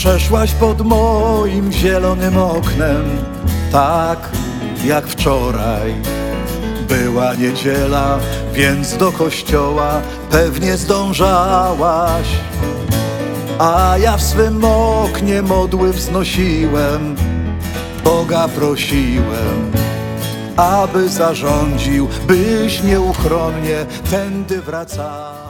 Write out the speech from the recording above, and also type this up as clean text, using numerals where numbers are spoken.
Przeszłaś pod moim zielonym oknem, tak jak wczoraj. Była niedziela, więc do kościoła pewnie zdążałaś. A ja w swym oknie modły wznosiłem, Boga prosiłem, aby zarządził, byś nieuchronnie tędy wracała.